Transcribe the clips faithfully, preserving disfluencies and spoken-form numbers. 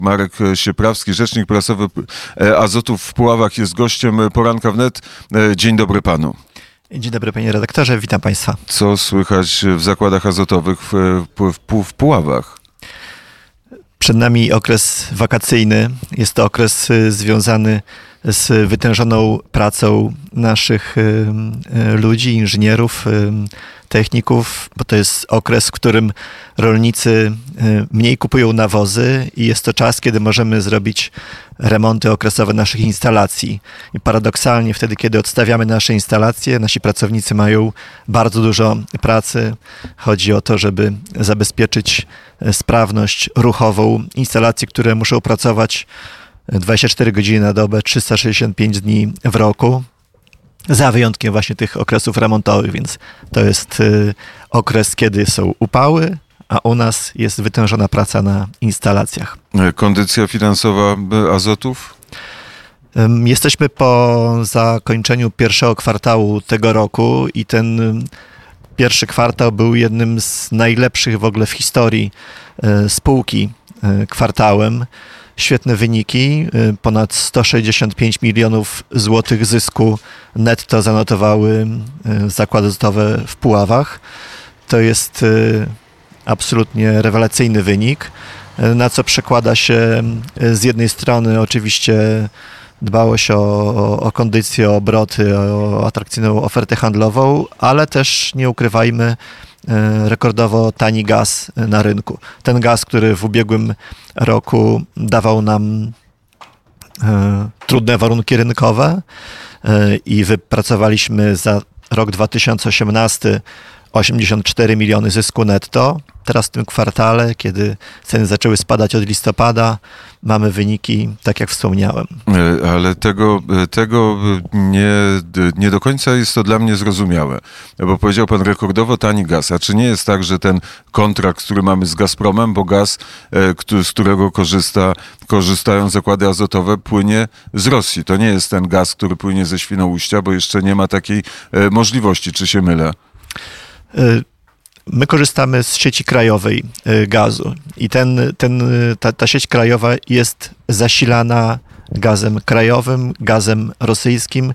Marek Sieprawski, rzecznik prasowy Azotów w Puławach, jest gościem Poranka Wnet. Dzień dobry panu. Dzień dobry panie redaktorze, witam państwa. Co słychać w zakładach azotowych w, w, w Puławach? Przed nami okres wakacyjny. Jest to okres związany z wytężoną pracą naszych ludzi, inżynierów, techników, bo to jest okres, w którym rolnicy mniej kupują nawozy i jest to czas, kiedy możemy zrobić remonty okresowe naszych instalacji. I paradoksalnie wtedy, kiedy odstawiamy nasze instalacje, nasi pracownicy mają bardzo dużo pracy. Chodzi o to, żeby zabezpieczyć sprawność ruchową instalacji, które muszą pracować dwadzieścia cztery godziny na dobę, trzysta sześćdziesiąt pięć dni w roku. Za wyjątkiem właśnie tych okresów remontowych, więc to jest y, okres, kiedy są upały, a u nas jest wytężona praca na instalacjach. Kondycja finansowa Azotów? Ym, jesteśmy po zakończeniu pierwszego kwartału tego roku i ten pierwszy kwartał był jednym z najlepszych w ogóle w historii y, spółki y, kwartałem. Świetne wyniki, ponad sto sześćdziesiąt pięć milionów złotych zysku netto zanotowały zakłady azotowe w Puławach. To jest absolutnie rewelacyjny wynik, na co przekłada się z jednej strony oczywiście dbałość o, o kondycję, o obroty, o atrakcyjną ofertę handlową, ale też nie ukrywajmy, rekordowo tani gaz na rynku. Ten gaz, który w ubiegłym roku dawał nam e, trudne warunki rynkowe e, i wypracowaliśmy za rok dwa tysiące osiemnasty osiemdziesiąt cztery miliony zysku netto. Teraz w tym kwartale, kiedy ceny zaczęły spadać od listopada, mamy wyniki, tak jak wspomniałem. Ale tego, tego nie, nie do końca jest to dla mnie zrozumiałe, bo powiedział pan rekordowo tani gaz. A czy nie jest tak, że ten kontrakt, który mamy z Gazpromem, bo gaz, z którego korzysta, korzystają zakłady azotowe, płynie z Rosji. To nie jest ten gaz, który płynie ze Świnoujścia, bo jeszcze nie ma takiej możliwości. Czy się mylę? My korzystamy z sieci krajowej gazu i ten, ten, ta, ta sieć krajowa jest zasilana gazem krajowym, gazem rosyjskim.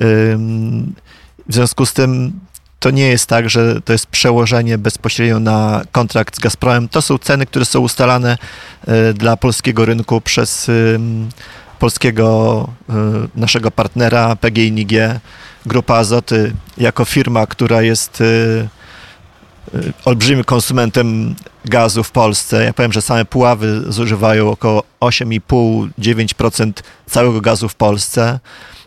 W związku z tym to nie jest tak, że to jest przełożenie bezpośrednio na kontrakt z Gazpromem. To są ceny, które są ustalane dla polskiego rynku przez polskiego naszego partnera P G N G. Grupa Azoty jako firma, która jest olbrzymim konsumentem gazu w Polsce. Ja powiem, że same Puławy zużywają około osiem i pół do dziewięciu procent całego gazu w Polsce.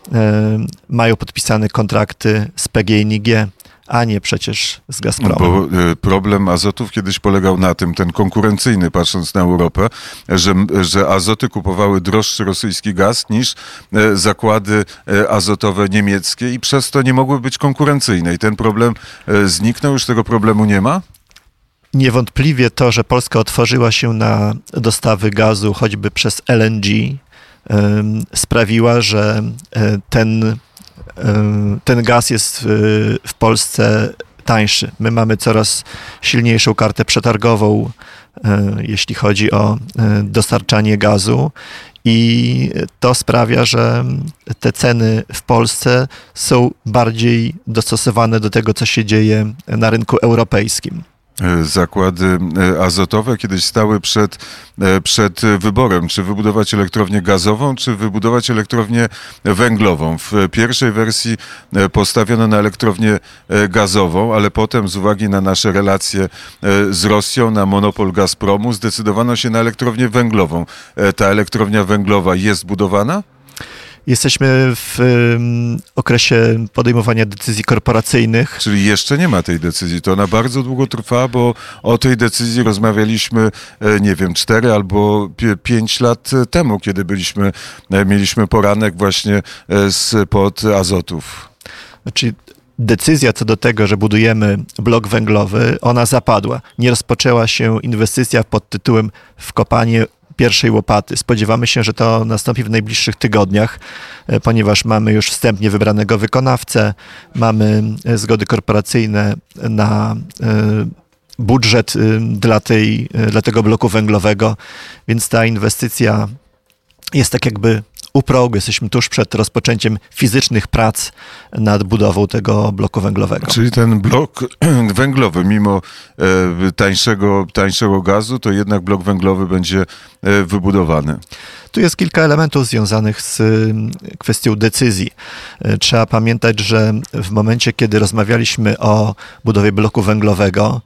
Mają podpisane kontrakty z P G N G, a nie przecież z Gazpromem. Bo problem Azotów kiedyś polegał na tym, ten konkurencyjny, patrząc na Europę, że, że Azoty kupowały droższy rosyjski gaz niż zakłady azotowe niemieckie i przez to nie mogły być konkurencyjne. I ten problem zniknął, już tego problemu nie ma? Niewątpliwie to, że Polska otworzyła się na dostawy gazu choćby przez L N G, sprawiła, że ten ten gaz jest w Polsce tańszy. My mamy coraz silniejszą kartę przetargową, jeśli chodzi o dostarczanie gazu i to sprawia, że te ceny w Polsce są bardziej dostosowane do tego, co się dzieje na rynku europejskim. Zakłady azotowe kiedyś stały przed, przed wyborem, czy wybudować elektrownię gazową, czy wybudować elektrownię węglową. W pierwszej wersji postawiono na elektrownię gazową, ale potem z uwagi na nasze relacje z Rosją, na monopol Gazpromu, zdecydowano się na elektrownię węglową. Ta elektrownia węglowa jest budowana? Jesteśmy w um, okresie podejmowania decyzji korporacyjnych. Czyli jeszcze nie ma tej decyzji. To ona bardzo długo trwa, bo o tej decyzji rozmawialiśmy, nie wiem, cztery albo pięć lat temu, kiedy byliśmy, mieliśmy poranek właśnie spod Azotów. Znaczy, decyzja co do tego, że budujemy blok węglowy, ona zapadła. Nie rozpoczęła się inwestycja pod tytułem wkopanie pierwszej łopaty. Spodziewamy się, że to nastąpi w najbliższych tygodniach, ponieważ mamy już wstępnie wybranego wykonawcę, mamy zgody korporacyjne na budżet dla, tej, dla tego bloku węglowego, więc ta inwestycja jest tak jakby u progu. Jesteśmy tuż przed rozpoczęciem fizycznych prac nad budową tego bloku węglowego. Czyli ten blok węglowy, mimo e, tańszego, tańszego gazu, to jednak blok węglowy będzie e, wybudowany. Tu jest kilka elementów związanych z kwestią decyzji. Trzeba pamiętać, że w momencie, kiedy rozmawialiśmy o budowie bloku węglowego,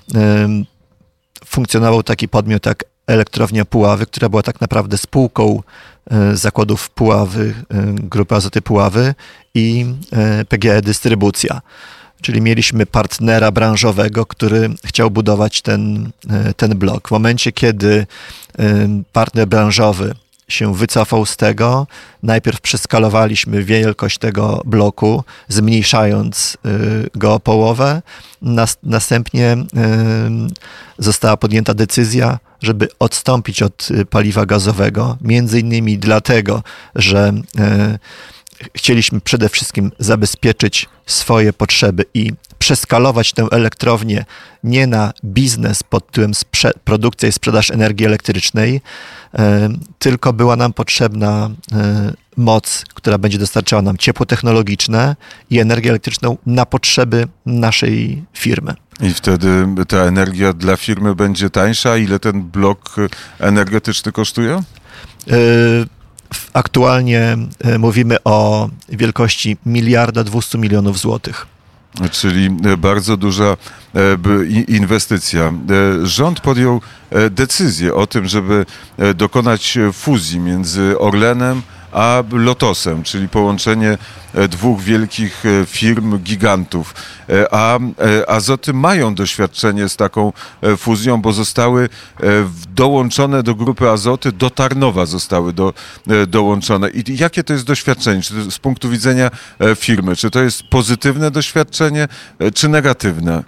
funkcjonował taki podmiot jak Elektrownia Puławy, która była tak naprawdę spółką zakładów Puławy, Grupy Azoty Puławy i P G E Dystrybucja. Czyli mieliśmy partnera branżowego, który chciał budować ten, ten blok. W momencie, kiedy partner branżowy się wycofał z tego, najpierw przeskalowaliśmy wielkość tego bloku, zmniejszając go o połowę. Nas, następnie została podjęta decyzja, żeby odstąpić od paliwa gazowego, między innymi dlatego, że chcieliśmy przede wszystkim zabezpieczyć swoje potrzeby i przeskalować tę elektrownię nie na biznes pod tytułem sprze- produkcja i sprzedaż energii elektrycznej, e, tylko była nam potrzebna e, moc, która będzie dostarczała nam ciepło technologiczne i energię elektryczną na potrzeby naszej firmy. I wtedy ta energia dla firmy będzie tańsza. Ile ten blok energetyczny kosztuje? E, aktualnie e, mówimy o wielkości miliarda dwustu milionów złotych. Czyli bardzo duża inwestycja. Rząd podjął decyzję o tym, żeby dokonać fuzji między Orlenem a Lotosem, czyli połączenie dwóch wielkich firm, gigantów. A Azoty mają doświadczenie z taką fuzją, bo zostały dołączone do Grupy Azoty, do Tarnowa zostały do, dołączone. I jakie to jest doświadczenie? Czy z punktu widzenia firmy, czy to jest pozytywne doświadczenie, czy negatywne?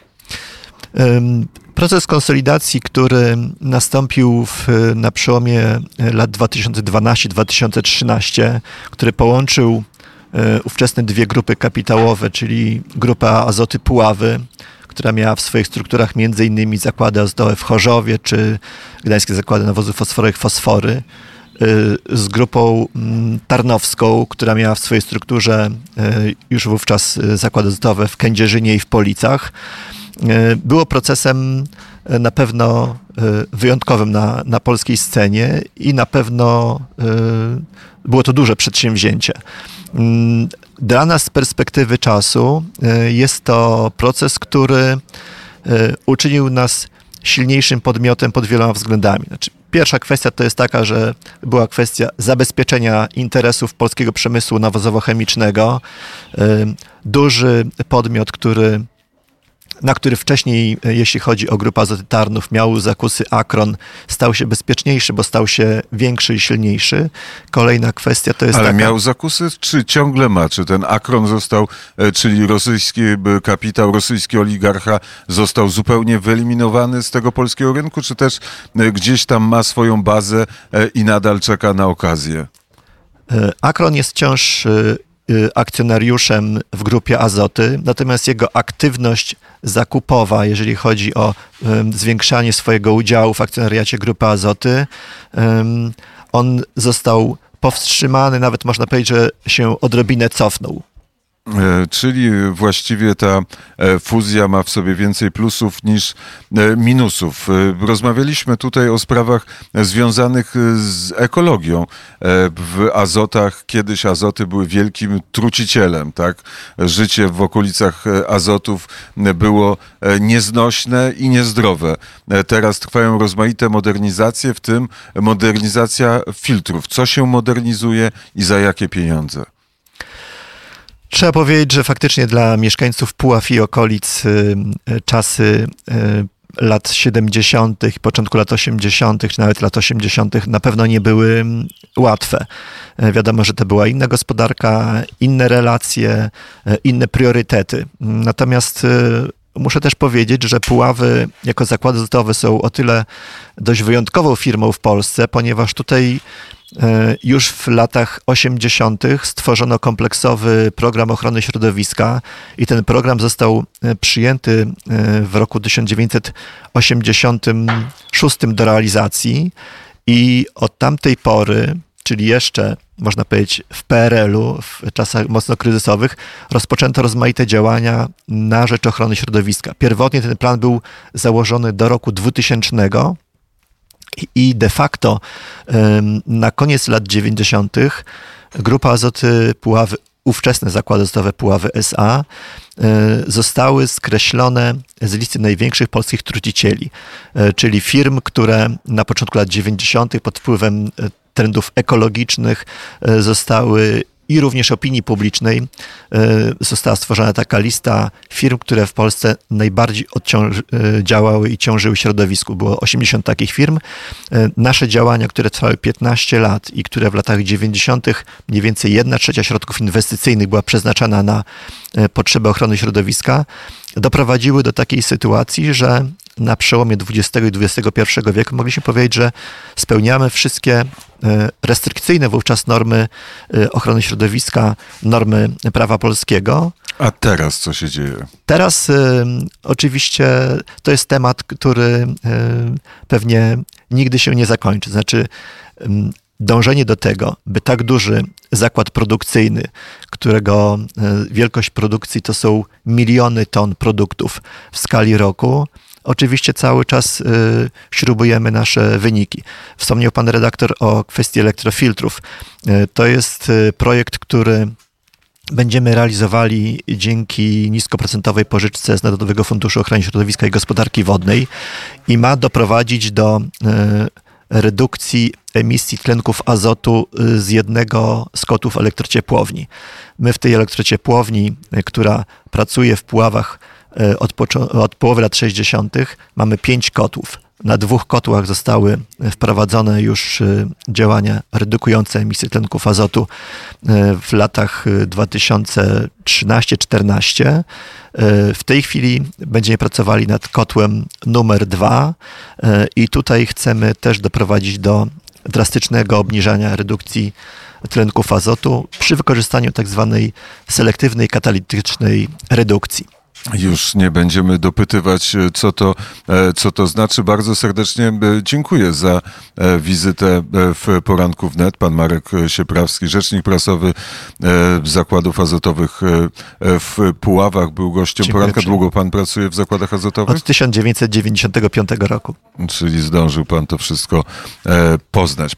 Proces konsolidacji, który nastąpił w, na przełomie lat dwa tysiące dwunastego do dwa tysiące trzynastego, który połączył ówczesne dwie grupy kapitałowe, czyli Grupa Azoty Puławy, która miała w swoich strukturach między innymi zakłady azotowe w Chorzowie czy Gdańskie Zakłady Nawozów Fosforych Fosfory, z grupą tarnowską, która miała w swojej strukturze już wówczas zakłady azotowe w Kędzierzynie i w Policach. Było procesem na pewno wyjątkowym na, na polskiej scenie i na pewno było to duże przedsięwzięcie. Dla nas z perspektywy czasu jest to proces, który uczynił nas silniejszym podmiotem pod wieloma względami. Znaczy, pierwsza kwestia to jest taka, że była kwestia zabezpieczenia interesów polskiego przemysłu nawozowo-chemicznego. Duży podmiot, który na który wcześniej, jeśli chodzi o Grupę Azoty Tarnów, miał zakusy Akron, stał się bezpieczniejszy, bo stał się większy i silniejszy. Kolejna kwestia to jest Ale taka... miał zakusy, czy ciągle ma? Czy ten Akron został, czyli rosyjski kapitał, rosyjski oligarcha został zupełnie wyeliminowany z tego polskiego rynku, czy też gdzieś tam ma swoją bazę i nadal czeka na okazję? Akron jest wciąż akcjonariuszem w Grupie Azoty, natomiast jego aktywność zakupowa, jeżeli chodzi o um, zwiększanie swojego udziału w akcjonariacie Grupy Azoty, um, on został powstrzymany, nawet można powiedzieć, że się odrobinę cofnął. Czyli właściwie ta fuzja ma w sobie więcej plusów niż minusów. Rozmawialiśmy tutaj o sprawach związanych z ekologią. W Azotach kiedyś Azoty były wielkim trucicielem, tak? Życie w okolicach Azotów było nieznośne i niezdrowe. Teraz trwają rozmaite modernizacje, w tym modernizacja filtrów. Co się modernizuje i za jakie pieniądze? Trzeba powiedzieć, że faktycznie dla mieszkańców Puław i okolic czasy lat siedemdziesiątych, początku lat osiemdziesiątych, czy nawet lat osiemdziesiątych na pewno nie były łatwe. Wiadomo, że to była inna gospodarka, inne relacje, inne priorytety. Natomiast muszę też powiedzieć, że Puławy jako zakłady azotowe są o tyle dość wyjątkową firmą w Polsce, ponieważ tutaj już w latach osiemdziesiątych stworzono kompleksowy program ochrony środowiska i ten program został przyjęty w roku tysiąc dziewięćset osiemdziesiątym szóstym do realizacji i od tamtej pory, czyli jeszcze można powiedzieć w P R L-u, w czasach mocno kryzysowych, rozpoczęto rozmaite działania na rzecz ochrony środowiska. Pierwotnie ten plan był założony do roku dwutysięcznego i de facto na koniec lat dziewięćdziesiątych Grupa Azoty Puławy, ówczesne zakłady azotowe Puławy S A, zostały skreślone z listy największych polskich trucicieli, czyli firm, które na początku lat dziewięćdziesiątych pod wpływem trendów ekologicznych zostały i również opinii publicznej została stworzona taka lista firm, które w Polsce najbardziej odciąż- działały i ciążyły środowisku. Było osiemdziesiąt takich firm. Nasze działania, które trwały piętnaście lat i które w latach dziewięćdziesiątych mniej więcej jedna trzecia środków inwestycyjnych była przeznaczana na potrzeby ochrony środowiska, doprowadziły do takiej sytuacji, że na przełomie dwudziestego i dwudziestego pierwszego wieku mogliśmy powiedzieć, że spełniamy wszystkie restrykcyjne wówczas normy ochrony środowiska, normy prawa polskiego. A teraz co się dzieje? Teraz y, oczywiście to jest temat, który y, pewnie nigdy się nie zakończy. Znaczy y, dążenie do tego, by tak duży zakład produkcyjny, którego y, wielkość produkcji to są miliony ton produktów w skali roku, oczywiście cały czas y, śrubujemy nasze wyniki. Wspomniał pan redaktor o kwestii elektrofiltrów. Y, to jest y, projekt, który będziemy realizowali dzięki niskoprocentowej pożyczce z Narodowego Funduszu Ochrony Środowiska i Gospodarki Wodnej i ma doprowadzić do y, redukcji emisji tlenków azotu z jednego z kotłów elektrociepłowni. My w tej elektrociepłowni, y, która pracuje w Puławach Od, poczo- od połowy lat sześćdziesiątych mamy pięć kotłów. Na dwóch kotłach zostały wprowadzone już działania redukujące emisję tlenków azotu w latach dwa tysiące trzynastym czternastym. W tej chwili będziemy pracowali nad kotłem numer dwa i tutaj chcemy też doprowadzić do drastycznego obniżania redukcji tlenków azotu przy wykorzystaniu tak zwanej selektywnej katalitycznej redukcji. Już nie będziemy dopytywać, co to, co to znaczy. Bardzo serdecznie dziękuję za wizytę w Poranku Wnet. Pan Marek Sieprawski, rzecznik prasowy zakładów azotowych w Puławach, był gościem Dziękuję. Poranka. Długo pan pracuje w zakładach azotowych? Od tysiąc dziewięćset dziewięćdziesiątego piątego roku. Czyli zdążył pan to wszystko poznać.